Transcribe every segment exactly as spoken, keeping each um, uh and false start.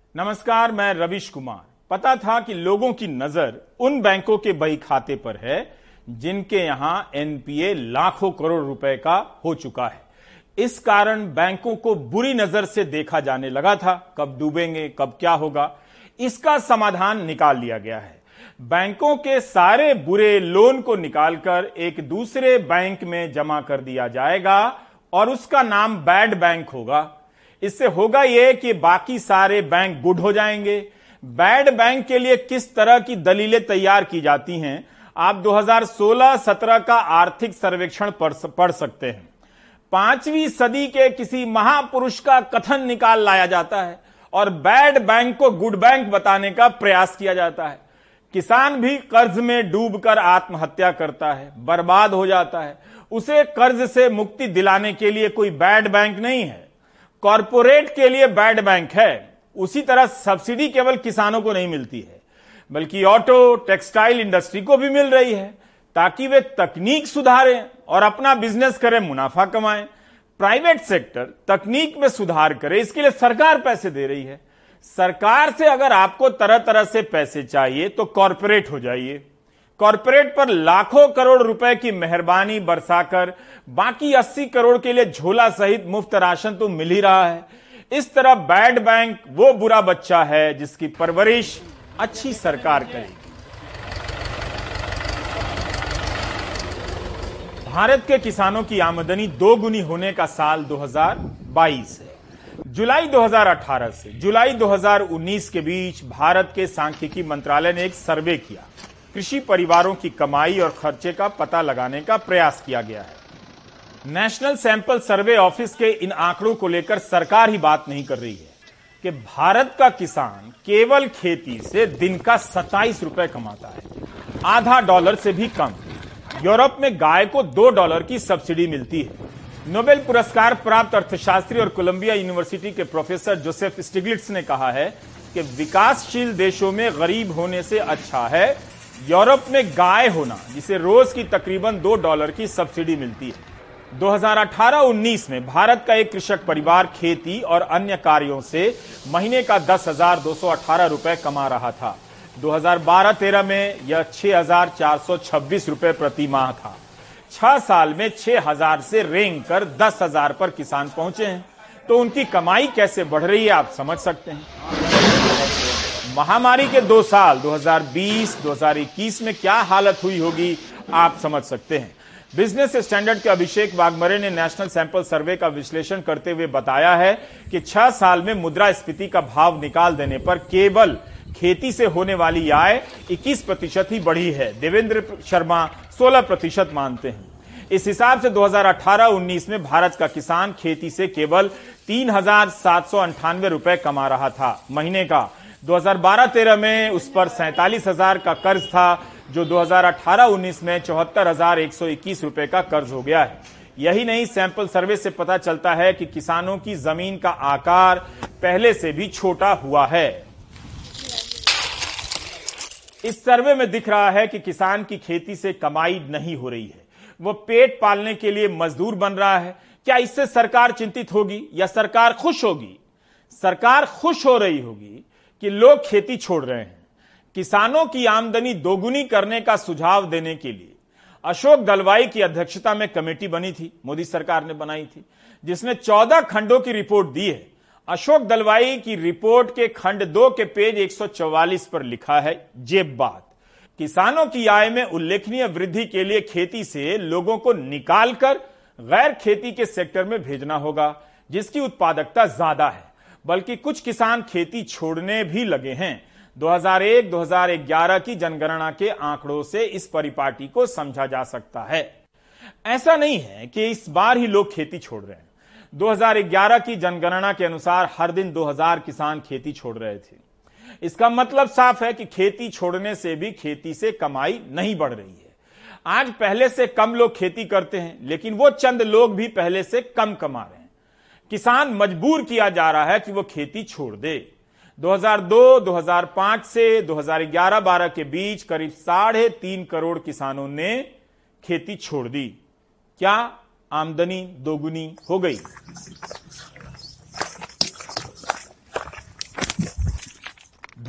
नमस्कार, मैं रविश कुमार। पता था कि लोगों की नजर उन बैंकों के बही खाते पर है जिनके यहां एनपीए लाखों करोड़ रुपए का हो चुका है। इस कारण बैंकों को बुरी नजर से देखा जाने लगा था। कब डूबेंगे, कब क्या होगा, इसका समाधान निकाल लिया गया है। बैंकों के सारे बुरे लोन को निकालकर एक दूसरे बैंक में जमा कर दिया जाएगा और उसका नाम बैड बैंक होगा। इससे होगा यह कि बाकी सारे बैंक गुड हो जाएंगे। बैड बैंक के लिए किस तरह की दलीलें तैयार की जाती हैं, आप दो हज़ार सोलह सत्रह का आर्थिक सर्वेक्षण पढ़ सकते हैं। पांचवीं सदी के किसी महापुरुष का कथन निकाल लाया जाता है और बैड बैंक को गुड बैंक बताने का प्रयास किया जाता है। किसान भी कर्ज में डूबकर आत्महत्या करता है, बर्बाद हो जाता है। उसे कर्ज से मुक्ति दिलाने के लिए कोई बैड बैंक नहीं है, कॉरपोरेट के लिए बैड बैंक है। उसी तरह सब्सिडी केवल किसानों को नहीं मिलती है, बल्कि ऑटो, टेक्सटाइल इंडस्ट्री को भी मिल रही है ताकि वे तकनीक सुधारें और अपना बिजनेस करें, मुनाफा कमाएं। प्राइवेट सेक्टर तकनीक में सुधार करे, इसके लिए सरकार पैसे दे रही है। सरकार से अगर आपको तरह तरह से पैसे चाहिए तो कॉरपोरेट हो जाइए। कॉरपोरेट पर लाखों करोड़ रुपए की मेहरबानी बरसाकर बाकी अस्सी करोड़ के लिए झोला सहित मुफ्त राशन तो मिल ही रहा है। इस तरह बैड बैंक वो बुरा बच्चा है जिसकी परवरिश अच्छी सरकार करेगी। भारत के किसानों की आमदनी दो गुनी होने का साल दो हज़ार बाईस है। जुलाई दो हज़ार अठारह से जुलाई दो हज़ार उन्नीस के बीच भारत के सांख्यिकी मंत्रालय ने एक सर्वे किया। कृषि परिवारों की कमाई और खर्चे का पता लगाने का प्रयास किया गया है। नेशनल सैंपल सर्वे ऑफिस के इन आंकड़ों को लेकर सरकार ही बात नहीं कर रही है कि भारत का किसान केवल खेती से दिन का सत्ताईस रुपए कमाता है, आधा डॉलर से भी कम। यूरोप में गाय को दो डॉलर की सब्सिडी मिलती है। नोबेल पुरस्कार प्राप्त अर्थशास्त्री और कोलंबिया यूनिवर्सिटी के प्रोफेसर जोसेफ स्टिग्लिट्स ने कहा है कि विकासशील देशों में गरीब होने से अच्छा है यूरोप में गाय होना, जिसे रोज की तकरीबन दो डॉलर की सब्सिडी मिलती है। दो हज़ार अठारह उन्नीस में भारत का एक कृषक परिवार खेती और अन्य कार्यों से महीने का दस हजार दो सौ अठारह रुपए कमा रहा था। दो हज़ार बारह तेरह में यह छह हजार चार सौ छब्बीस रुपए प्रति माह था। छह साल में छह हजार से रेंग कर दस हजार पर किसान पहुंचे हैं। तो उनकी कमाई कैसे बढ़ रही है आप समझ सकते हैं। महामारी के दो साल दो हज़ार बीस दो हज़ार इक्कीस में क्या हालत हुई होगी आप समझ सकते हैं। बिजनेस स्टैंडर्ड के अभिषेक वाघमरे ने नेशनल सैंपल सर्वे का विश्लेषण करते हुए बताया है कि छह साल में मुद्रास्फीति का भाव निकाल देने पर केवल खेती से होने वाली आय इक्कीस प्रतिशत ही बढ़ी है। देवेंद्र शर्मा सोलह प्रतिशत मानते हैं। इस हिसाब से दो हज़ार अठारह उन्नीस में भारत का किसान खेती से केवल तीन हजार सात सौ अंठानवे रुपए कमा रहा था महीने का। दो हज़ार बारह तेरह में उस पर सैंतालीस हजार का कर्ज था, जो दो हज़ार अठारह उन्नीस में चौहत्तर हजार एक सौ इक्कीस रुपए का कर्ज हो गया है। यही नहीं, सैंपल सर्वे से पता चलता है कि किसानों की जमीन का आकार पहले से भी छोटा हुआ है। इस सर्वे में दिख रहा है कि किसान की खेती से कमाई नहीं हो रही है, वो पेट पालने के लिए मजदूर बन रहा है। क्या इससे सरकार चिंतित होगी या सरकार खुश होगी? सरकार खुश हो रही होगी कि लोग खेती छोड़ रहे हैं। किसानों की आमदनी दोगुनी करने का सुझाव देने के लिए अशोक दलवाई की अध्यक्षता में कमेटी बनी थी, मोदी सरकार ने बनाई थी, जिसने चौदह खंडों की रिपोर्ट दी है। अशोक दलवाई की रिपोर्ट के खंड दो के पेज एक सौ चौवालीस पर लिखा है जेब बात, किसानों की आय में उल्लेखनीय वृद्धि के लिए खेती से लोगों को निकालकर गैर खेती के सेक्टर में भेजना होगा, जिसकी उत्पादकता ज्यादा है। बल्कि कुछ किसान खेती छोड़ने भी लगे हैं। दो हज़ार एक दो हज़ार ग्यारह की जनगणना के आंकड़ों से इस परिपाटी को समझा जा सकता है। ऐसा नहीं है कि इस बार ही लोग खेती छोड़ रहे हैं। दो हज़ार ग्यारह की जनगणना के अनुसार हर दिन दो हज़ार किसान खेती छोड़ रहे थे। इसका मतलब साफ है कि खेती छोड़ने से भी खेती से कमाई नहीं बढ़ रही है। आज पहले से कम लोग खेती करते हैं, लेकिन वो चंद लोग भी पहले से कम कमा रहे हैं। किसान मजबूर किया जा रहा है कि वो खेती छोड़ दे। दो हज़ार दो दो हज़ार पाँच से दो हज़ार ग्यारह बारह के बीच करीब साढ़े तीन करोड़ किसानों ने खेती छोड़ दी। क्या आमदनी दोगुनी हो गई?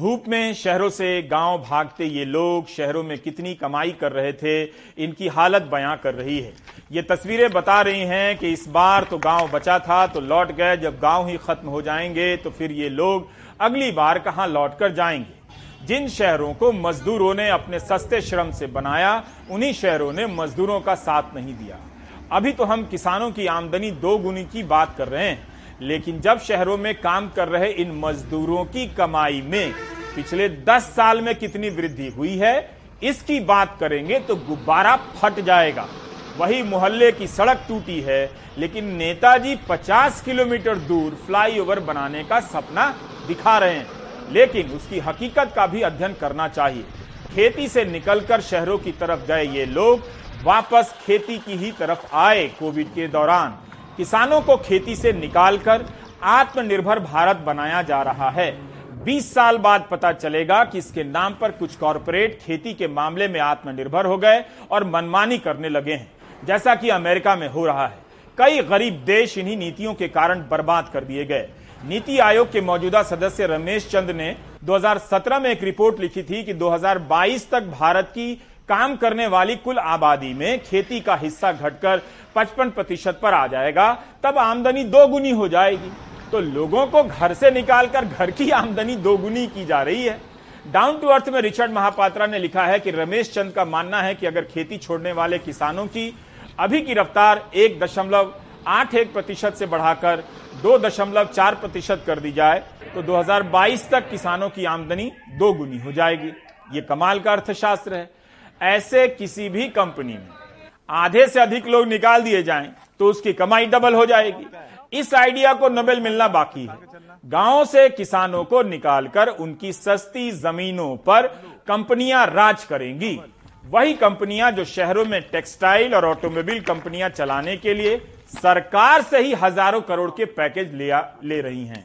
धूप में शहरों से गांव भागते ये लोग शहरों में कितनी कमाई कर रहे थे, इनकी हालत बयां कर रही है। ये तस्वीरें बता रही हैं कि इस बार तो गांव बचा था तो लौट गए, जब गांव ही खत्म हो जाएंगे तो फिर ये लोग अगली बार कहां लौट कर जाएंगे। जिन शहरों को मजदूरों ने अपने सस्ते श्रम से बनाया, उन्हीं शहरों ने मजदूरों का साथ नहीं दिया। अभी तो हम किसानों की आमदनी दो गुनी की बात कर रहे हैं, लेकिन जब शहरों में काम कर रहे इन मजदूरों की कमाई में पिछले दस साल में कितनी वृद्धि हुई है, इसकी बात करेंगे तो गुब्बारा फट जाएगा। वही मोहल्ले की सड़क टूटी है, लेकिन नेताजी पचास किलोमीटर दूर फ्लाईओवर बनाने का सपना दिखा रहे हैं, लेकिन उसकी हकीकत का भी अध्ययन करना चाहिए। खेती से निकलकर शहरों की तरफ गए ये लोग वापस खेती की ही तरफ आए। कोविड के दौरान किसानों को खेती से निकालकर आत्मनिर्भर भारत बनाया जा रहा है। बीस साल बाद पता चलेगा कि इसके नाम पर कुछ कॉरपोरेट खेती के मामले में आत्मनिर्भर हो गए और मनमानी करने लगे हैं, जैसा कि अमेरिका में हो रहा है। कई गरीब देश इन्हीं नीतियों के कारण बर्बाद कर दिए गए। नीति आयोग के मौजूदा सदस्य रमेश चंद ने दो हज़ार सत्रह में एक रिपोर्ट लिखी थी कि दो हज़ार बाईस तक भारत की काम करने वाली कुल आबादी में खेती का हिस्सा घटकर पचपन प्रतिशत पर आ जाएगा, तब आमदनी दो गुनी हो जाएगी। तो लोगों को घर से निकालकर घर की आमदनी दोगुनी की जा रही है। डाउन टू अर्थ में रिचर्ड महापात्रा ने लिखा है कि रमेश चंद का मानना है कि अगर खेती छोड़ने वाले किसानों की अभी की रफ्तार एक दशमलव आठ एक प्रतिशत से बढ़ाकर दो दशमलव चार प्रतिशत कर दी जाए तो दो हज़ार बाईस तक किसानों की आमदनी दो गुनी हो जाएगी। ये कमाल का अर्थशास्त्र है। ऐसे किसी भी कंपनी में आधे से अधिक लोग निकाल दिए जाएं तो उसकी कमाई डबल हो जाएगी। इस आइडिया को नोबेल मिलना बाकी है। गांवों से किसानों को निकालकर उनकी सस्ती जमीनों पर कंपनियां राज करेंगी। वही कंपनियां जो शहरों में टेक्सटाइल और ऑटोमोबाइल कंपनियां चलाने के लिए सरकार से ही हजारों करोड़ के पैकेज लिया ले रही हैं।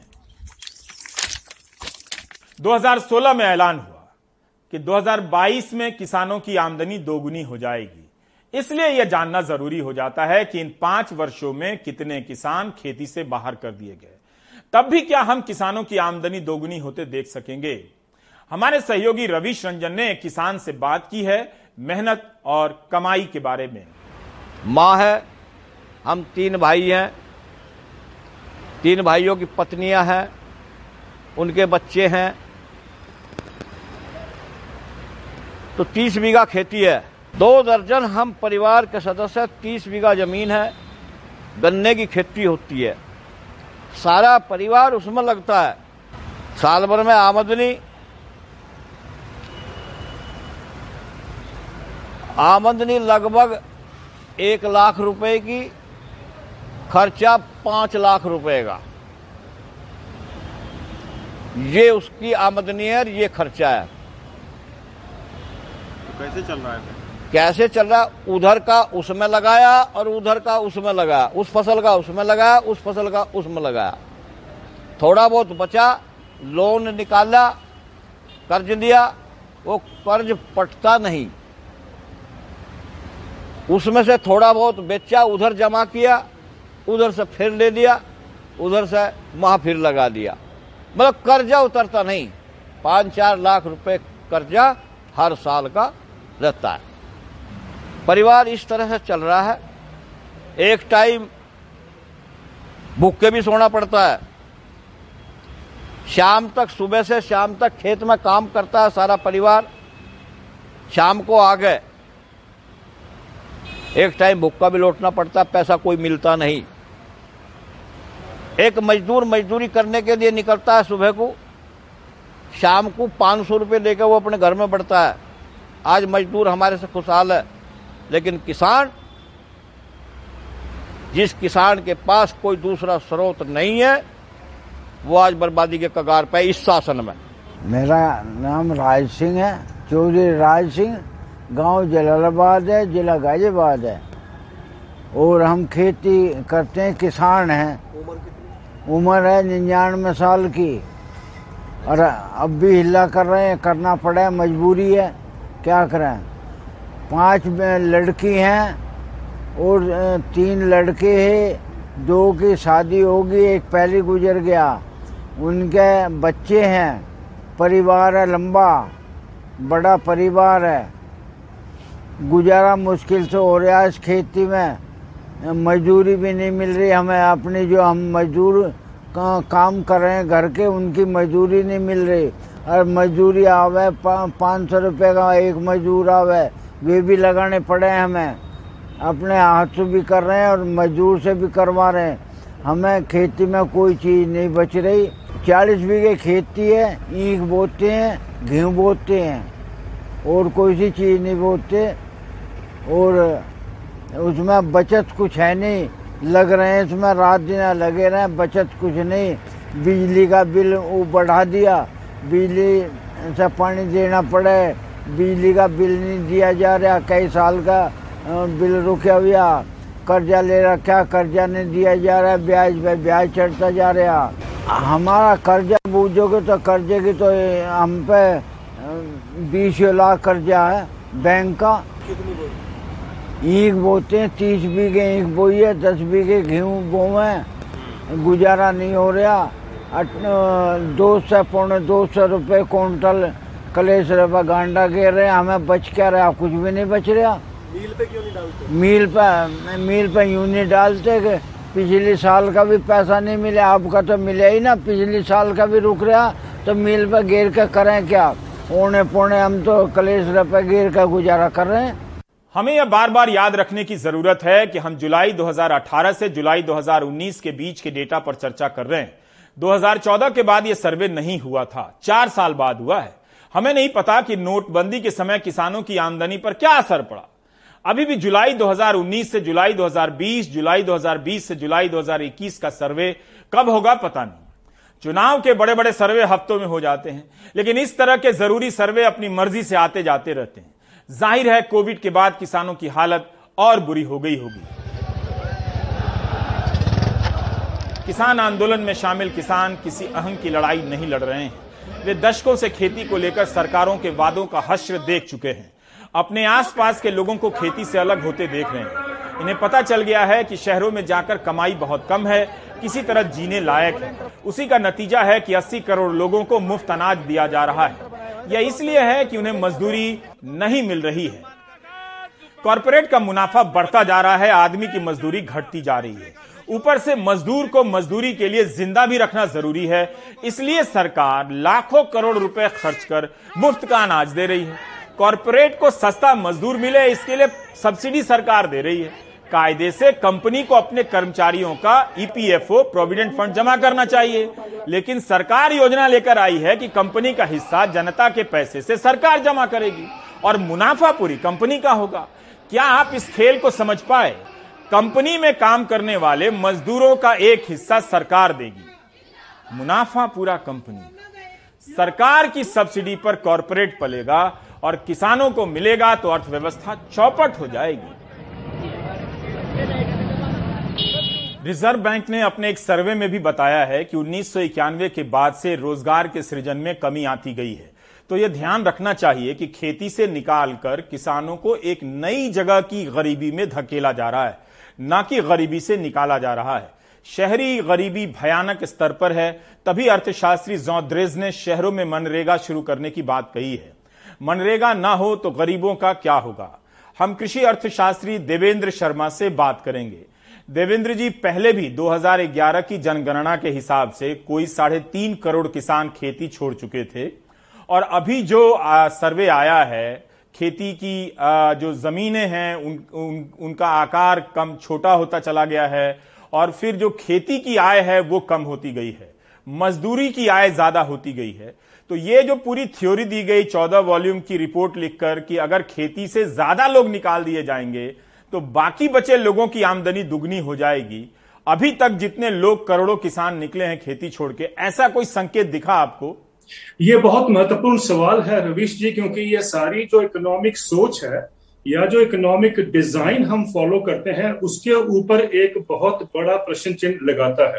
दो हज़ार सोलह में ऐलान हुआ कि दो हज़ार बाईस में किसानों की आमदनी दोगुनी हो जाएगी। इसलिए यह जानना जरूरी हो जाता है कि इन पांच वर्षों में कितने किसान खेती से बाहर कर दिए गए। तब भी क्या हम किसानों की आमदनी दोगुनी होते देख सकेंगे? हमारे सहयोगी रवीश रंजन ने एक किसान से बात की है मेहनत और कमाई के बारे में। माँ है, हम तीन भाई हैं, तीन भाइयों की पत्नियां हैं, उनके बच्चे हैं, तो तीस बीघा खेती है। दो दर्जन हम परिवार के सदस्य, तीस बीघा जमीन है, गन्ने की खेती होती है, सारा परिवार उसमें लगता है। साल भर में आमदनी आमदनी लगभग एक लाख रुपए की, खर्चा पांच लाख रुपए का। ये उसकी आमदनी है और ये खर्चा है। तो कैसे चल रहा है? कैसे चल रहा? उधर का उसमें लगाया और उधर का उसमें लगाया, उस फसल का उसमें लगाया, उस फसल का उसमें लगाया। थोड़ा बहुत बचा, लोन निकाला, कर्ज दिया, वो कर्ज पटता नहीं। उसमें से थोड़ा बहुत बेचा, उधर जमा किया, उधर से फिर ले लिया, उधर से वहां फिर लगा दिया। मतलब कर्जा उतरता नहीं। पाँच चार लाख रुपए कर्जा हर साल का रहता है। परिवार इस तरह से चल रहा है। एक टाइम भूखे भी सोना पड़ता है। शाम तक, सुबह से शाम तक खेत में काम करता है सारा परिवार। शाम को आ गए, एक टाइम भूखा भी लौटना पड़ता है, पैसा कोई मिलता नहीं। एक मजदूर मजदूरी करने के लिए निकलता है सुबह को, शाम को पाँच सौ रुपये लेकर वो अपने घर में बढ़ता है। आज मजदूर हमारे से खुशहाल है, लेकिन किसान, जिस किसान के पास कोई दूसरा स्रोत नहीं है, वो आज बर्बादी के कगार पे इस शासन में। मेरा नाम राज सिंह है, चौधरी राज सिंह, गांव जलालाबाद है, जिला गाजियाबाद है। और हम खेती करते हैं, किसान हैं। उम्र है निन्यानवे साल की और अब भी हिला कर रहे हैं, करना पड़ा है, मजबूरी है, क्या करें। पांच लड़की हैं और तीन लड़के हैं। दो की शादी होगी, एक पहले गुजर गया। उनके बच्चे हैं परिवार है लंबा, बड़ा परिवार है, गुजारा मुश्किल से हो रहा है इस खेती में। मजदूरी भी नहीं मिल रही हमें, अपनी जो हम मजदूर का, काम कर रहे हैं घर के, उनकी मजदूरी नहीं मिल रही। और मजदूरी आवे पाँच सौ रुपये का एक मजदूर आवे, वे भी लगाने पड़े हैं हमें। अपने हाथ से भी कर रहे हैं और मजदूर से भी करवा रहे हैं। हमें खेती में कोई चीज़ नहीं बच रही। चालीस बीघे खेती है, ईख बोते हैं, गेहूँ बोते हैं और कोई सी चीज़ नहीं बोते। और उसमें बचत कुछ है नहीं, लग रहे हैं इसमें रात दिन लगे रहे, बचत कुछ नहीं। बिजली का बिल वो बढ़ा दिया, बिजली से पानी देना पड़े, बिजली का बिल नहीं दिया जा रहा, कई साल का बिल रुका हुआ। कर्जा ले रखा, कर्जा नहीं दिया जा रहा, ब्याज पे ब्याज चढ़ता जा रहा। हमारा कर्जा बूझोगे तो कर्जे की तो हम पे बीस लाख कर्जा है बैंक का। ईख बोते हैं, तीस बीघे ईख बोई है, दस बीघे गेहूँ बोए, गुजारा नहीं हो रहा। दो सौ पौने दो सौ रुपये क्विंटल कलेश रुपये गांडा गिर रहे हैं, हमें बच क्या रहा, कुछ भी नहीं बच रहा। मील पे क्यों नहीं डालते? मील पे मील पे यूं नहीं डालते कि पिछले साल का भी पैसा नहीं मिला, आपका तो मिला ही ना, पिछले साल का भी रुक रहा, तो मील पे गिर के करें क्या? ओने पोने हम तो कलेश रुपये गिर का गुजारा कर रहे हैं। हमें यह बार बार याद रखने की जरूरत है कि हम जुलाई दो हज़ार अठारह से जुलाई दो हज़ार उन्नीस के बीच के डेटा पर चर्चा कर रहे हैं। दो हज़ार चौदह के बाद यह सर्वे नहीं हुआ था, चार साल बाद हुआ है। हमें नहीं पता कि नोटबंदी के समय किसानों की आमदनी पर क्या असर पड़ा। अभी भी जुलाई दो हज़ार उन्नीस से जुलाई दो हज़ार बीस, जुलाई दो हज़ार बीस से जुलाई दो हज़ार इक्कीस का सर्वे कब होगा पता नहीं। चुनाव के बड़े बड़े सर्वे हफ्तों में हो जाते हैं, लेकिन इस तरह के जरूरी सर्वे अपनी मर्जी से आते जाते रहते हैं। जाहिर है कोविड के बाद किसानों की हालत और बुरी हो गई होगी। किसान आंदोलन में शामिल किसान किसी अहम की लड़ाई नहीं लड़ रहे हैं। वे दशकों से खेती को लेकर सरकारों के वादों का हश्र देख चुके हैं। अपने आसपास के लोगों को खेती से अलग होते देख रहे हैं। इन्हें पता चल गया है कि शहरों में जाकर कमाई बहुत कम है, किसी तरह जीने लायक है। उसी का नतीजा है कि अस्सी करोड़ लोगों को मुफ्त अनाज दिया जा रहा है। यह इसलिए है कि उन्हें मजदूरी नहीं मिल रही है। कॉरपोरेट का मुनाफा बढ़ता जा रहा है, आदमी की मजदूरी घटती जा रही है। ऊपर से मजदूर को मजदूरी के लिए जिंदा भी रखना जरूरी है, इसलिए सरकार लाखों करोड़ रुपए खर्च कर मुफ्त का अनाज दे रही है। कॉरपोरेट को सस्ता मजदूर मिले, इसके लिए सब्सिडी सरकार दे रही है। कायदे से कंपनी को अपने कर्मचारियों का ईपीएफओ प्रोविडेंट फंड जमा करना चाहिए, लेकिन सरकार योजना लेकर आई है कि कंपनी का हिस्सा जनता के पैसे से सरकार जमा करेगी और मुनाफा पूरी कंपनी का होगा। क्या आप इस खेल को समझ पाए? कंपनी में काम करने वाले मजदूरों का एक हिस्सा सरकार देगी, मुनाफा पूरा कंपनी। सरकार की सब्सिडी पर कॉरपोरेट पलेगा और किसानों को मिलेगा तो अर्थव्यवस्था चौपट हो जाएगी। रिजर्व बैंक ने अपने एक सर्वे में भी बताया है कि उन्नीस सौ इक्यानवे के बाद से रोजगार के सृजन में कमी आती गई है। तो यह ध्यान रखना चाहिए कि खेती से निकालकर किसानों को एक नई जगह की गरीबी में धकेला जा रहा है, न कि गरीबी से निकाला जा रहा है। शहरी गरीबी भयानक स्तर पर है, तभी अर्थशास्त्री ज़ॉड्रेज ने शहरों में मनरेगा शुरू करने की बात कही है। मनरेगा ना हो तो गरीबों का क्या होगा? हम कृषि अर्थशास्त्री देवेंद्र शर्मा से बात करेंगे। देवेंद्र जी, पहले भी दो हज़ार ग्यारह की जनगणना के हिसाब से कोई साढ़े तीन करोड़ किसान खेती छोड़ चुके थे और अभी जो आ, सर्वे आया है, खेती की आ, जो जमीनें हैं उन, उन, उनका आकार कम छोटा होता चला गया है और फिर जो खेती की आय है वो कम होती गई है, मजदूरी की आय ज्यादा होती गई है। तो ये जो पूरी थ्योरी दी गई चौदह वॉल्यूम की रिपोर्ट लिखकर कि अगर खेती से ज्यादा लोग निकाल दिए जाएंगे तो बाकी बचे लोगों की आमदनी दुगनी हो जाएगी। अभी तक जितने लोग करोड़ों किसान निकले हैं खेती छोड़ के, ऐसा कोई संकेत दिखा आपको? ये बहुत महत्वपूर्ण सवाल है रवीश जी, क्योंकि ये सारी जो इकोनॉमिक सोच है या जो इकोनॉमिक डिजाइन हम फॉलो करते हैं उसके ऊपर एक बहुत बड़ा प्रश्न चिन्ह लगाता है।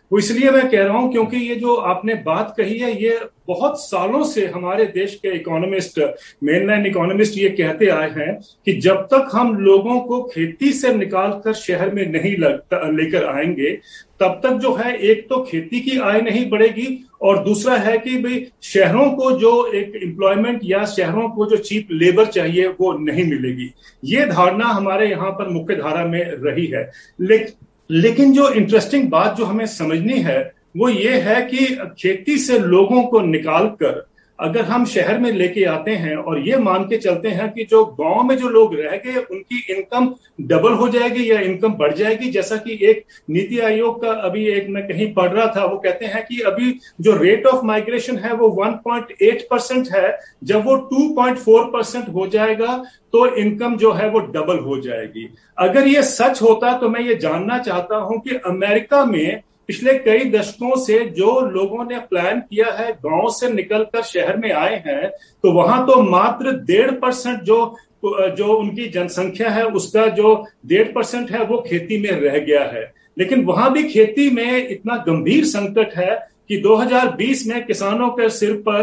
वो इसलिए मैं कह रहा हूं क्योंकि ये जो आपने बात कही है, ये बहुत सालों से हमारे देश के इकोनॉमिस्ट, मेनलाइन इकोनॉमिस्ट ये कहते आए हैं कि जब तक हम लोगों को खेती से निकालकर शहर में नहीं लेकर आएंगे, तब तक जो है एक तो खेती की आय नहीं बढ़ेगी, और दूसरा है कि भाई शहरों को जो एक एम्प्लॉयमेंट या शहरों को जो चीप लेबर चाहिए वो नहीं मिलेगी। ये धारणा हमारे यहाँ पर मुख्य धारा में रही है। लेकिन लेकिन जो इंटरेस्टिंग बात जो हमें समझनी है वो ये है कि खेती से लोगों को निकालकर अगर हम शहर में लेके आते हैं और ये मान के चलते हैं कि जो गांव में जो लोग रह गए उनकी इनकम डबल हो जाएगी या इनकम बढ़ जाएगी, जैसा कि एक नीति आयोग का अभी एक मैं कहीं पढ़ रहा था, वो कहते हैं कि अभी जो रेट ऑफ माइग्रेशन है वो वन पॉइंट एट परसेंट है, जब वो टू पॉइंट फोर परसेंट हो जाएगा तो इनकम जो है वो डबल हो जाएगी। अगर ये सच होता तो मैं ये जानना चाहता हूं कि अमेरिका में पिछले कई दशकों से जो लोगों ने प्लान किया है गांव से निकलकर शहर में आए हैं, तो वहां तो मात्र डेढ़ परसेंट जो जो उनकी जनसंख्या है उसका जो डेढ़ परसेंट है वो खेती में रह गया है। लेकिन वहां भी खेती में इतना गंभीर संकट है कि दो हज़ार बीस में किसानों के सिर पर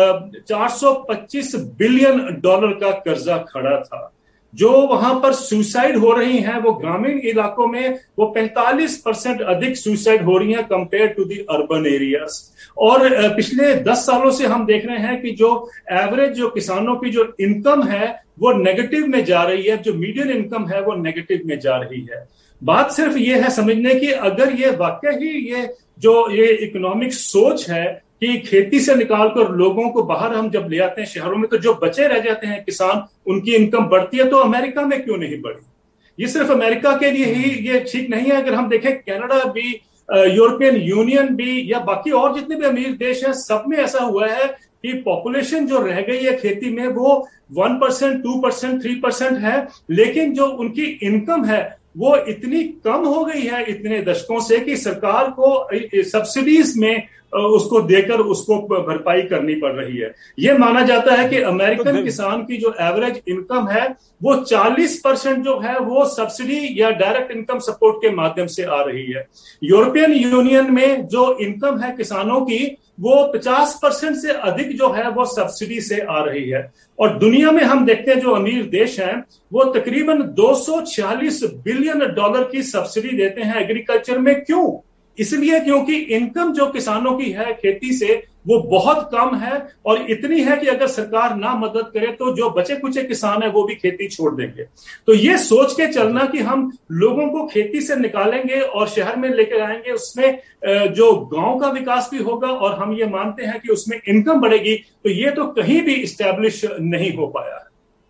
चार सौ पच्चीस बिलियन डॉलर का कर्जा खड़ा था। जो वहां पर सुसाइड हो रही हैं वो ग्रामीण इलाकों में वो पैंतालीस परसेंट अधिक सुसाइड हो रही हैं compare to the urban areas. और पिछले दस सालों से हम देख रहे हैं कि जो एवरेज जो किसानों की जो इनकम है वो नेगेटिव में जा रही है, जो मीडियन इनकम है वो नेगेटिव में जा रही है। बात सिर्फ ये है समझने की, अगर ये वाकई ही ये जो ये इकोनॉमिक सोच है कि खेती से निकालकर लोगों को बाहर हम जब ले आते हैं शहरों में तो जो बचे रह जाते हैं किसान, उनकी इनकम बढ़ती है, तो अमेरिका में क्यों नहीं बढ़ी? ये सिर्फ अमेरिका के लिए ही ये ठीक नहीं है। अगर हम देखें कनाडा भी, यूरोपियन यूनियन भी, या बाकी और जितने भी अमीर देश हैं, सब में ऐसा हुआ है कि पॉपुलेशन जो रह गई है खेती में वो one percent, two percent, three percent है, लेकिन जो उनकी इनकम है वो इतनी कम हो गई है इतने दशकों से कि सरकार को सब्सिडीज में उसको देकर उसको भरपाई करनी पड़ रही है। यह माना जाता है कि अमेरिकन किसान की जो एवरेज इनकम है वो चालीस परसेंट जो है वो सब्सिडी या डायरेक्ट इनकम सपोर्ट के माध्यम से आ रही है। यूरोपियन यूनियन में जो इनकम है किसानों की वो पचास परसेंट से अधिक जो है वो सब्सिडी से आ रही है। और दुनिया में हम देखते हैं जो अमीर देश हैं वो तकरीबन दो सौ छियालीस बिलियन डॉलर की सब्सिडी देते हैं एग्रीकल्चर में। क्यों? इसलिए क्योंकि इनकम जो किसानों की है खेती से वो बहुत कम है, और इतनी है कि अगर सरकार ना मदद करे तो जो बचे कुचे किसान है वो भी खेती छोड़ देंगे। तो ये सोच के चलना कि हम लोगों को खेती से निकालेंगे और शहर में लेकर आएंगे, उसमें जो गांव का विकास भी होगा और हम ये मानते हैं कि उसमें इनकम बढ़ेगी, तो ये तो कहीं भी इस्टेब्लिश नहीं हो पाया।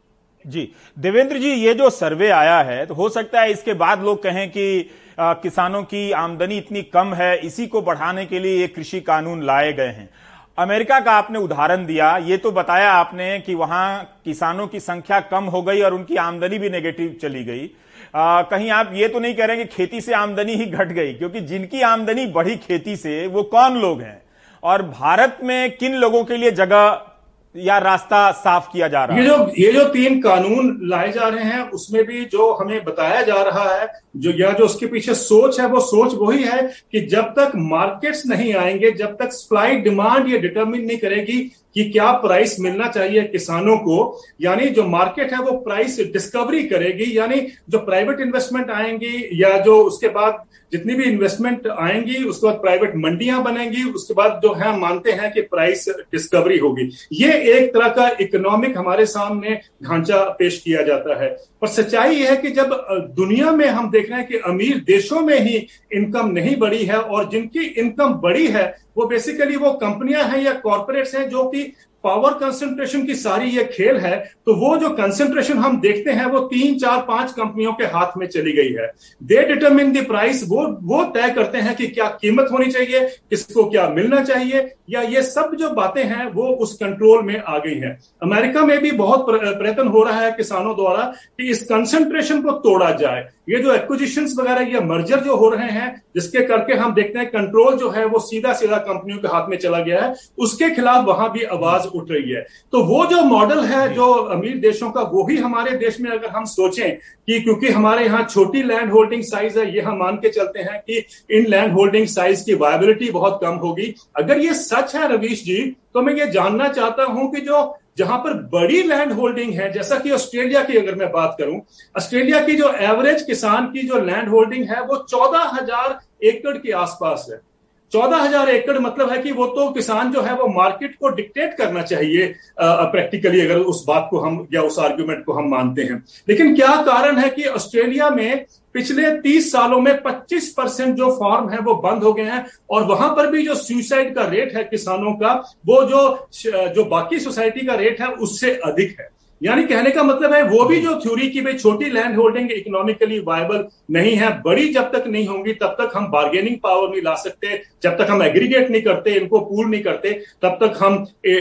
जी देवेंद्र जी, ये जो सर्वे आया है तो हो सकता है इसके बाद लोग कहें कि आ, किसानों की आमदनी इतनी कम है, इसी को बढ़ाने के लिए ये कृषि कानून लाए गए हैं। अमेरिका का आपने उदाहरण दिया, ये तो बताया आपने कि वहां किसानों की संख्या कम हो गई और उनकी आमदनी भी नेगेटिव चली गई। आ, कहीं आप ये तो नहीं कह रहे कि खेती से आमदनी ही घट गई, क्योंकि जिनकी आमदनी बढ़ी खेती से वो कौन लोग हैं और भारत में किन लोगों के लिए जगह या रास्ता साफ किया जा रहा है? ये जो ये जो तीन कानून लाए जा रहे हैं उसमें भी जो हमें बताया जा रहा है जो या जो उसके पीछे सोच है वो सोच वही है कि जब तक मार्केट्स नहीं आएंगे, जब तक सप्लाई डिमांड ये डिटरमिन नहीं करेगी कि क्या प्राइस मिलना चाहिए किसानों को, यानी जो मार्केट है वो प्राइस डिस्कवरी करेगी, यानी जो प्राइवेट इन्वेस्टमेंट आएंगी या जो उसके बाद जितनी भी इन्वेस्टमेंट आएंगी उसके बाद प्राइवेट मंडियां बनेंगी, उसके बाद जो है मानते हैं कि प्राइस डिस्कवरी होगी। ये एक तरह का इकोनॉमिक हमारे सामने ढांचा पेश किया जाता है। पर सच्चाई यह है कि जब दुनिया में हम देख रहे हैं कि अमीर देशों में ही इनकम नहीं बढ़ी है और जिनकी इनकम बढ़ी है वो बेसिकली वो कंपनियां हैं या कॉर्पोरेट्स हैं जो कि पावर कंसंट्रेशन की सारी ये खेल है, तो वो जो कंसंट्रेशन हम देखते हैं वो तीन चार पांच कंपनियों के हाथ में चली गई है। दे डिटरमिन द प्राइस, वो वो तय करते हैं कि क्या कीमत होनी चाहिए, किसको क्या मिलना चाहिए, या ये सब जो बातें हैं वो उस कंट्रोल में आ गई हैं। अमेरिका में भी बहुत प्रयत्न हो रहा है किसानों द्वारा कि इस कंसंट्रेशन को तोड़ा जाए, ये जो एक्विजिशंस वगैरह, ये मर्जर जो हो रहे हैं, जिसके करके हम देखते हैं कंट्रोल जो है वो सीधा सीधा कंपनियों के हाथ में चला गया है, उसके खिलाफ वहां भी आवाज उठ रही है। तो वो जो मॉडल है जो अमीर देशों का, वो ही हमारे देश में अगर हम सोचें कि क्योंकि हमारे यहाँ छोटी लैंड होल्डिंग साइज है, ये हम मान के चलते हैं कि इन लैंड होल्डिंग साइज की वायबिलिटी बहुत कम होगी। अगर ये सच है रवीश जी, तो मैं ये जानना चाहता हूं कि जो जहां पर बड़ी लैंड होल्डिंग है, जैसा कि ऑस्ट्रेलिया की अगर मैं बात करूं, ऑस्ट्रेलिया की जो एवरेज किसान की जो लैंड होल्डिंग है वो चौदह हजार एकड़ के आसपास है। चौदह हजार एकड़ मतलब है कि वो तो किसान जो है वो मार्केट को डिक्टेट करना चाहिए प्रैक्टिकली, अगर उस बात को हम या उस आर्ग्यूमेंट को हम मानते हैं। लेकिन क्या कारण है कि ऑस्ट्रेलिया में पिछले तीस सालों में पच्चीस परसेंट जो फार्म है वो बंद हो गए हैं, और वहां पर भी जो सुसाइड का रेट है किसानों का, वो जो जो बाकी सोसाइटी का रेट है उससे अधिक है। यानी कहने का मतलब है वो भी जो थ्योरी की भाई छोटी लैंड होल्डिंग इकोनॉमिकली वायबल नहीं है, बड़ी जब तक नहीं होंगी तब तक हम बार्गेनिंग पावर नहीं ला सकते, जब तक हम एग्रीगेट नहीं करते, इनको पूल नहीं करते, तब तक हम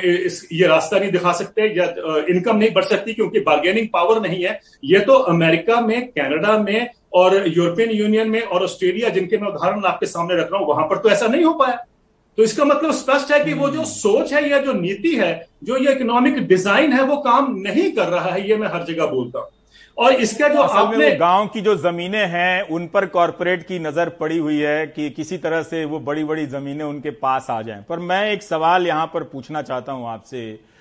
ये रास्ता नहीं दिखा सकते या इनकम नहीं बढ़ सकती, क्योंकि बार्गेनिंग पावर नहीं है। ये तो अमेरिका में, कनाडा में और यूरोपियन यूनियन में और ऑस्ट्रेलिया, जिनके मैं उदाहरण आपके सामने रख रहा हूं, वहां पर तो ऐसा नहीं हो पाया। तो इसका मतलब स्पष्ट है कि वो जो सोच है या जो नीति है, जो ये इकोनॉमिक डिजाइन है, वो काम नहीं कर रहा है। ये मैं हर जगह बोलता हूं। और इसका जो आपने गांव की जो जमीनें हैं उन पर कॉर्पोरेट की नजर पड़ी हुई है कि किसी तरह से वो बड़ी बड़ी जमीनें उनके पास आ जाएं। पर मैं एक सवाल यहां पर पूछना चाहता हूं आपसे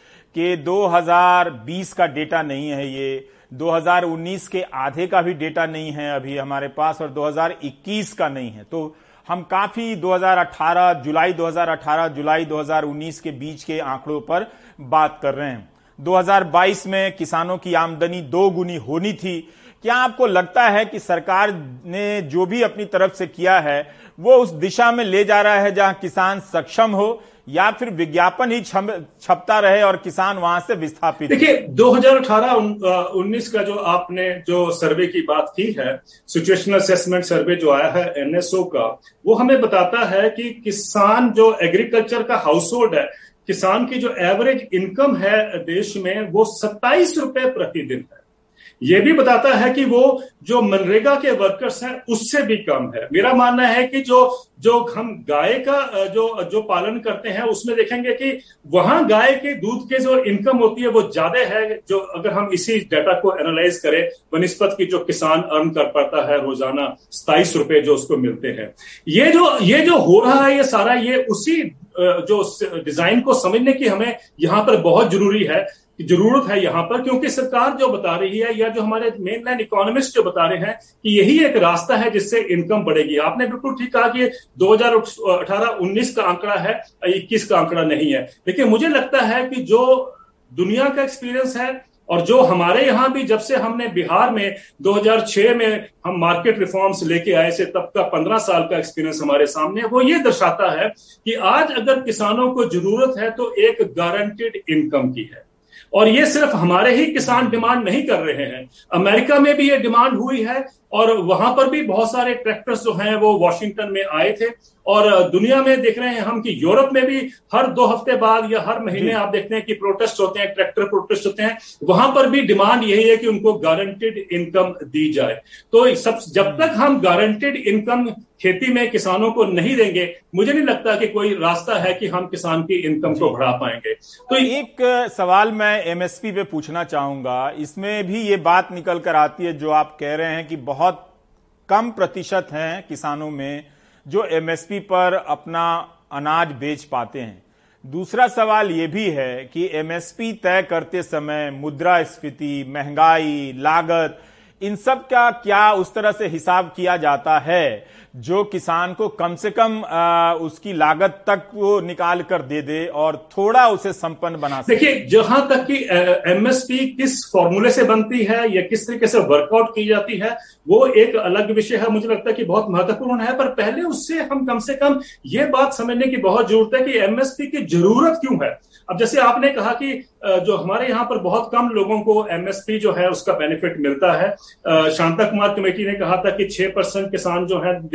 कि दो हज़ार बीस का डेटा नहीं है, ये दो हज़ार उन्नीस के आधे का भी डेटा नहीं है अभी हमारे पास, और दो हज़ार इक्कीस का नहीं है। तो हम काफी दो हज़ार अठारह जुलाई दो हज़ार अठारह जुलाई दो हज़ार उन्नीस के बीच के आंकड़ों पर बात कर रहे हैं। दो हज़ार बाईस में किसानों की आमदनी दो गुनी होनी थी। क्या आपको लगता है कि सरकार ने जो भी अपनी तरफ से किया है वो उस दिशा में ले जा रहा है जहां किसान सक्षम हो, या फिर विज्ञापन ही छपता रहे और किसान वहां से विस्थापित? देखिए, दो हज़ार अठारह उन्नीस का जो आपने जो सर्वे की बात की है, सिचुएशनल असेसमेंट सर्वे जो आया है एनएसओ का, वो हमें बताता है कि किसान जो एग्रीकल्चर का हाउस होल्ड है, किसान की जो एवरेज इनकम है देश में, वो सत्ताईस रुपए प्रतिदिन है। ये भी बताता है कि वो जो मनरेगा के वर्कर्स हैं उससे भी कम है। मेरा मानना है कि जो जो हम गाय का जो जो पालन करते हैं उसमें देखेंगे कि वहां गाय के दूध के जो इनकम होती है वो ज्यादा है, जो अगर हम इसी डाटा को एनालाइज करें बनिस्बत की जो किसान अर्न कर पाता है रोजाना सताइस रुपए जो उसको मिलते हैं। ये जो ये जो हो रहा है ये सारा, ये उसी जो डिजाइन को समझने की हमें यहां पर बहुत जरूरी है जरूरत है यहां पर, क्योंकि सरकार जो बता रही है या जो हमारे मेन लाइन इकोनॉमिस्ट जो बता रहे हैं कि यही एक रास्ता है जिससे इनकम बढ़ेगी। आपने बिल्कुल ठीक कहा कि दो हज़ार अठारह उन्नीस का आंकड़ा है, इक्कीस का आंकड़ा नहीं है। लेकिन मुझे लगता है कि जो दुनिया का एक्सपीरियंस है और जो हमारे यहां भी, जब से हमने बिहार में दो हज़ार छह में हम मार्केट रिफॉर्म्स लेके आए से तब का पंद्रह साल का एक्सपीरियंस हमारे सामने, वो ये दर्शाता है कि आज अगर किसानों को जरूरत है तो एक गारंटेड इनकम की है। और ये सिर्फ हमारे ही किसान डिमांड नहीं कर रहे हैं, अमेरिका में भी ये डिमांड हुई है और वहां पर भी बहुत सारे ट्रैक्टर्स जो हैं वो वॉशिंगटन में आए थे। और दुनिया में देख रहे हैं हम कि यूरोप में भी हर दो हफ्ते बाद या हर महीने आप देखते हैं कि प्रोटेस्ट होते हैं, ट्रैक्टर प्रोटेस्ट होते हैं। वहां पर भी डिमांड यही है कि उनको गारंटेड इनकम दी जाए। तो सब जब तक हम गारंटेड इनकम खेती में किसानों को नहीं देंगे, मुझे नहीं लगता कि कोई रास्ता है कि हम किसान की इनकम को बढ़ा पाएंगे। तो एक सवाल मैं एमएसपी पे पूछना चाहूंगा, इसमें भी ये बात निकल कर आती है जो आप कह रहे हैं कि बहुत कम प्रतिशत हैं किसानों में जो एमएसपी पर अपना अनाज बेच पाते हैं। दूसरा सवाल यह भी है कि एमएसपी तय करते समय मुद्रास्फीति, महंगाई, लागत, इन सब का क्या उस तरह से हिसाब किया जाता है जो किसान को कम से कम आ, उसकी लागत तक वो निकाल कर दे दे और थोड़ा उसे संपन्न बना सके? देखिए, जहां तक कि एमएसपी किस फॉर्मूले से बनती है या किस तरीके से वर्कआउट की जाती है वो एक अलग विषय है, मुझे लगता है कि बहुत महत्वपूर्ण है। पर पहले उससे हम कम से कम ये बात समझने की बहुत जरूरत है कि एमएसपी की जरूरत क्यों है। अब जैसे आपने कहा कि जो हमारे यहाँ पर बहुत कम लोगों को एमएसपी जो है उसका बेनिफिट मिलता है। शांता कुमार कमेटी ने कहा था कि छह परसेंट किसान जो है देश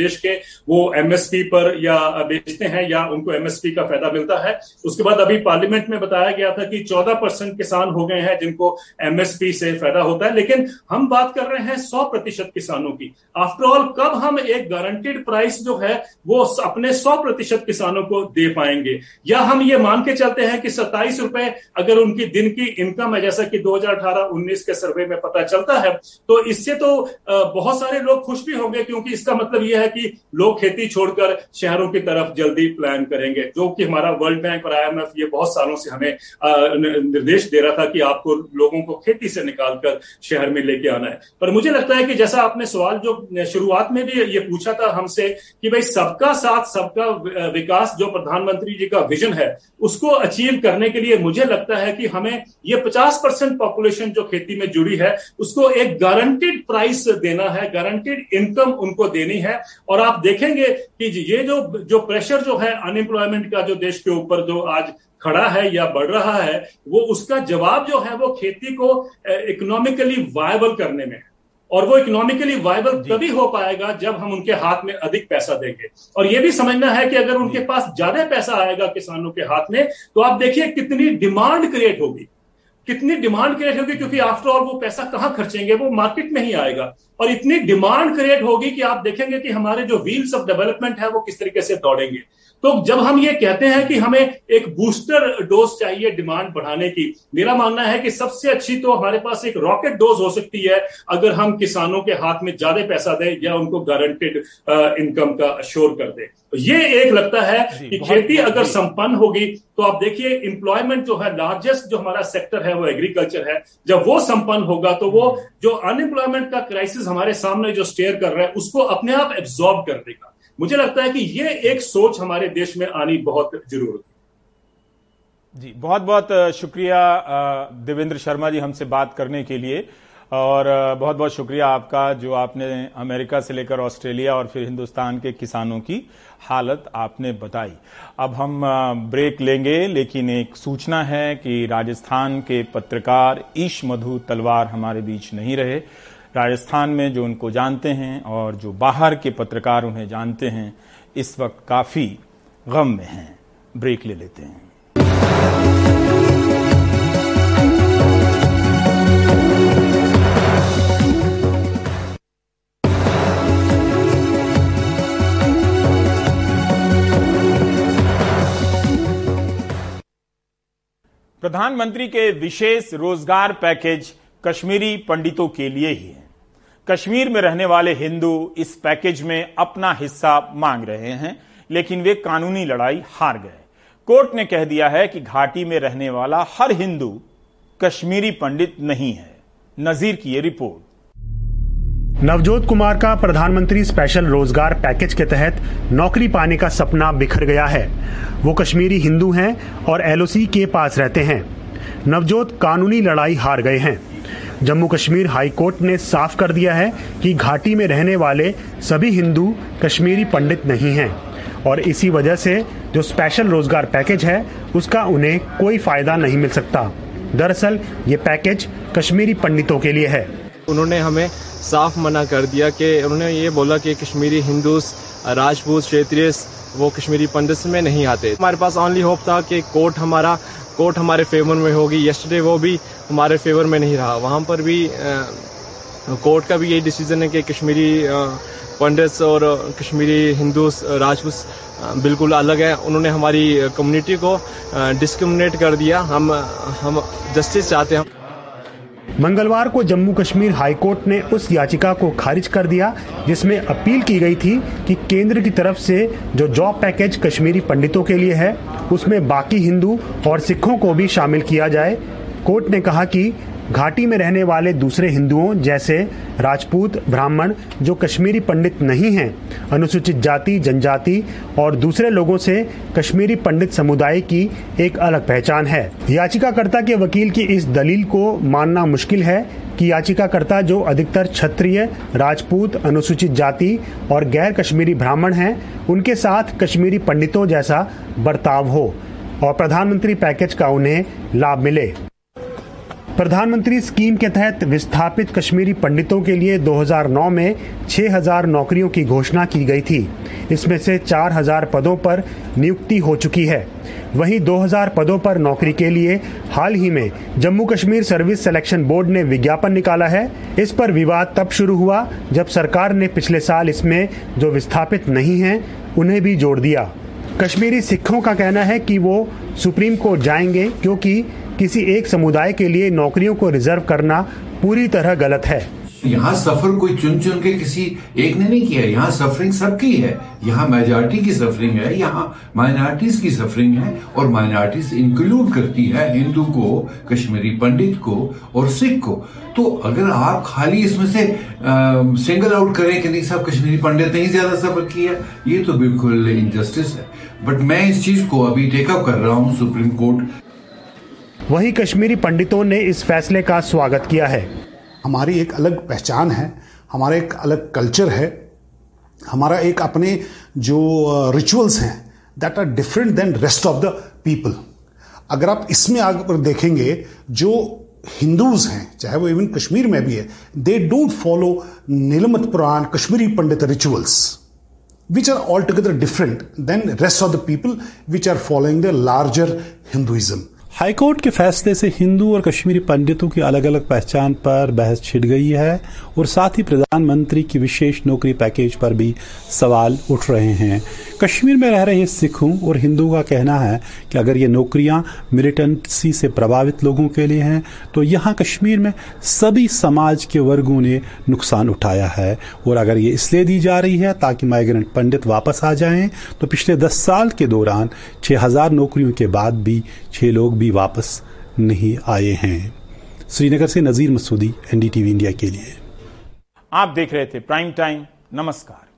देश के वो एमएसपी पर या बेचते हैं या उनको एमएसपी का फायदा मिलता है। उसके बाद अभी पार्लियामेंट में बताया गया था कि चौदह परसेंट किसान हो गए हैं जिनको एमएसपी से फायदा होता है, लेकिन हम बात कर रहे हैं सौ प्रतिशत किसानों की। आफ्टर ऑल कब हम एक गारंटीड प्राइस जो है वो अपने सौ प्रतिशत किसानों को दे पाएंगे, या हम ये मान के चलते हैं कि सत्ताईस रुपए अगर उनकी दिन की इनकम है, जैसा कि दो हज़ार अठारह उन्नीस के सर्वे में पता चलता है, तो इससे तो बहुत सारे लोग खुश भी होंगे, क्योंकि इसका मतलब यह है कि लोग खेती छोड़कर शहरों की तरफ जल्दी प्लान करेंगे, जो कि हमारा वर्ल्ड बैंक और आईएमएफ ये बहुत सालों से हमें निर्देश दे रहा था कि आपको लोगों को खेती से निकालकर शहर में लेके आना है। पर मुझे लगता है कि जैसा आपने सवाल जो शुरुआत में भी ये पूछा था हमसे कि भाई सबका साथ सबका विकास जो प्रधानमंत्री जी का विजन है उसको अचीव करने के लिए मुझे लगता है कि हमें ये पचास परसेंट पॉपुलेशन जो खेती में जुड़ी है उसको एक गारंटीड प्राइस देना है, गारंटीड इनकम उनको देनी है। और आप देखेंगे कि ये जो जो प्रेशर जो है अनएम्प्लॉयमेंट का जो देश के ऊपर जो आज खड़ा है या बढ़ रहा है, वो उसका जवाब जो है वो खेती को इकोनॉमिकली वायबल करने में है। और वो इकोनॉमिकली वायबल तभी हो पाएगा जब हम उनके हाथ में अधिक पैसा देंगे। और ये भी समझना है कि अगर उनके पास ज्यादा पैसा आएगा किसानों के हाथ में, तो आप देखिए कितनी डिमांड क्रिएट होगी, कितनी डिमांड क्रिएट होगी, क्योंकि आफ्टर ऑल वो पैसा कहां खर्चेंगे, वो मार्केट में ही आएगा। और इतनी डिमांड क्रिएट होगी कि आप देखेंगे कि हमारे जो व्हील्स ऑफ डेवलपमेंट है वो किस तरीके से दौड़ेंगे। तो जब हम ये कहते हैं कि हमें एक बूस्टर डोज चाहिए डिमांड बढ़ाने की, मेरा मानना है कि सबसे अच्छी तो हमारे पास एक रॉकेट डोज हो सकती है अगर हम किसानों के हाथ में ज्यादा पैसा दें या उनको गारंटेड इनकम का अश्योर कर दें। तो ये एक लगता है कि खेती अगर संपन्न होगी तो आप देखिए एम्प्लॉयमेंट जो है लार्जेस्ट जो हमारा सेक्टर है वो एग्रीकल्चर है, जब वो संपन्न होगा तो वो जो अनएम्प्लॉयमेंट का क्राइसिस हमारे सामने जो स्टेयर कर रहा है उसको अपने आप एब्जॉर्ब कर देगा। मुझे लगता है कि ये एक सोच हमारे देश में आनी बहुत जरूरत है। जी, बहुत बहुत शुक्रिया देवेंद्र शर्मा जी हमसे बात करने के लिए, और बहुत बहुत शुक्रिया आपका जो आपने अमेरिका से लेकर ऑस्ट्रेलिया और फिर हिंदुस्तान के किसानों की हालत आपने बताई। अब हम ब्रेक लेंगे, लेकिन एक सूचना है कि राजस्थान के पत्रकार ईश मधु तलवार हमारे बीच नहीं रहे। राजस्थान में जो उनको जानते हैं और जो बाहर के पत्रकार उन्हें जानते हैं, इस वक्त काफी गम में हैं। ब्रेक ले लेते हैं। प्रधानमंत्री के विशेष रोजगार पैकेज कश्मीरी पंडितों के लिए ही है। कश्मीर में रहने वाले हिंदू इस पैकेज में अपना हिस्सा मांग रहे हैं, लेकिन वे कानूनी लड़ाई हार गए। कोर्ट ने कह दिया है कि घाटी में रहने वाला हर हिंदू कश्मीरी पंडित नहीं है। नजीर की ये रिपोर्ट। नवजोत कुमार का प्रधानमंत्री स्पेशल रोजगार पैकेज के तहत नौकरी पाने का सपना बिखर गया है। वो कश्मीरी हिंदू हैं और एलओसी के पास रहते हैं। नवजोत कानूनी लड़ाई हार गए हैं। जम्मू कश्मीर हाई कोर्ट ने साफ कर दिया है कि घाटी में रहने वाले सभी हिंदू कश्मीरी पंडित नहीं हैं और इसी वजह से जो स्पेशल रोजगार पैकेज है उसका उन्हें कोई फायदा नहीं मिल सकता। दरअसल ये पैकेज कश्मीरी पंडितों के लिए है। उन्होंने हमें साफ मना कर दिया कि उन्होंने ये बोला कि कश्मीरी हिंदूस, राजपूत, क्षेत्रीय वो कश्मीरी पंडित में नहीं आते। हमारे पास ओनली होप था कि कोर्ट हमारा कोर्ट हमारे फेवर में होगी। यस्टरडे वो भी हमारे फेवर में नहीं रहा। वहाँ पर भी कोर्ट का भी यही डिसीजन है कि कश्मीरी पंडित और कश्मीरी हिंदूस, राजपूत बिल्कुल अलग है। उन्होंने हमारी कम्युनिटी को डिस्क्रिमिनेट कर दिया। हम हम जस्टिस चाहते हैं। मंगलवार को जम्मू कश्मीर हाई कोर्ट ने उस याचिका को खारिज कर दिया जिसमें अपील की गई थी कि केंद्र की तरफ से जो जॉब पैकेज कश्मीरी पंडितों के लिए है उसमें बाकी हिंदू और सिखों को भी शामिल किया जाए। कोर्ट ने कहा कि घाटी में रहने वाले दूसरे हिंदुओं जैसे राजपूत, ब्राह्मण जो कश्मीरी पंडित नहीं हैं, अनुसूचित जाति, जनजाति और दूसरे लोगों से कश्मीरी पंडित समुदाय की एक अलग पहचान है। याचिकाकर्ता के वकील की इस दलील को मानना मुश्किल है कि याचिकाकर्ता जो अधिकतर क्षत्रिय, राजपूत, अनुसूचित जाति और गैर कश्मीरी ब्राह्मण हैं, उनके साथ कश्मीरी पंडितों जैसा बर्ताव हो और प्रधानमंत्री पैकेज का उन्हें लाभ मिले। प्रधानमंत्री स्कीम के तहत विस्थापित कश्मीरी पंडितों के लिए दो हज़ार नौ में छह हज़ार नौकरियों की घोषणा की गई थी। इसमें से चार हज़ार पदों पर नियुक्ति हो चुकी है। वहीं दो हज़ार पदों पर नौकरी के लिए हाल ही में Jammu Kashmir service selection board ने विज्ञापन निकाला है। इस पर विवाद तब शुरू हुआ जब सरकार ने पिछले साल इसमें जो विस्थापित नहीं हैं उन्हें भी जोड़ दिया। कश्मीरी सिखों का कहना है कि वो सुप्रीम कोर्ट जाएंगे क्योंकि किसी एक समुदाय के लिए नौकरियों को रिजर्व करना पूरी तरह गलत है। यहाँ सफर कोई चुन चुन के किसी एक ने नहीं किया। यहाँ सफरिंग सबकी है। यहाँ मेजॉरिटी की सफरिंग है, यहाँ माइनॉरिटीज की सफरिंग है और माइनॉरिटीज इंक्लूड करती है हिंदू को, कश्मीरी पंडित को और सिख को। तो अगर आप खाली इसमें से आ, सिंगल आउट करें कि नहीं साहब कश्मीरी पंडित ने ही ज्यादा सफर किया, ये तो बिल्कुल इनजस्टिस है। बट मैं इस चीज को अभी टेकअप कर रहा हूँ सुप्रीम कोर्ट। वहीं कश्मीरी पंडितों ने इस फैसले का स्वागत किया है। हमारी एक अलग पहचान है, हमारा एक अलग कल्चर है, हमारा एक अपने जो रिचुअल्स हैं that are different than rest of the people. अगर आप इसमें आगे देखेंगे जो हिंदूज हैं, चाहे वो इवन कश्मीर में भी है, they don't follow Nilmat Puran Kashmiri Pandit rituals which are all together different than rest of the people which are following the larger Hinduism. High court के फैसले से हिंदू और कश्मीरी पंडितों की अलग अलग पहचान पर बहस छिड़ गई है और साथ ही प्रधानमंत्री की विशेष नौकरी पैकेज पर भी सवाल उठ रहे हैं। कश्मीर में रह रहे सिखों और हिंदुओं का कहना है कि अगर ये नौकरियां मिलिटेंसी से प्रभावित लोगों के लिए हैं तो यहाँ कश्मीर में सभी समाज के वर्गों ने नुकसान उठाया है और अगर ये इसलिए दी जा रही है ताकि माइग्रेंट पंडित वापस आ जाएं तो पिछले दस साल के दौरान छह हजार नौकरियों के बाद भी छह लोग भी वापस नहीं आए हैं। श्रीनगर से नजीर मसूदी, एनडीटीवी इंडिया के लिए। आप देख रहे थे प्राइम टाइम। नमस्कार।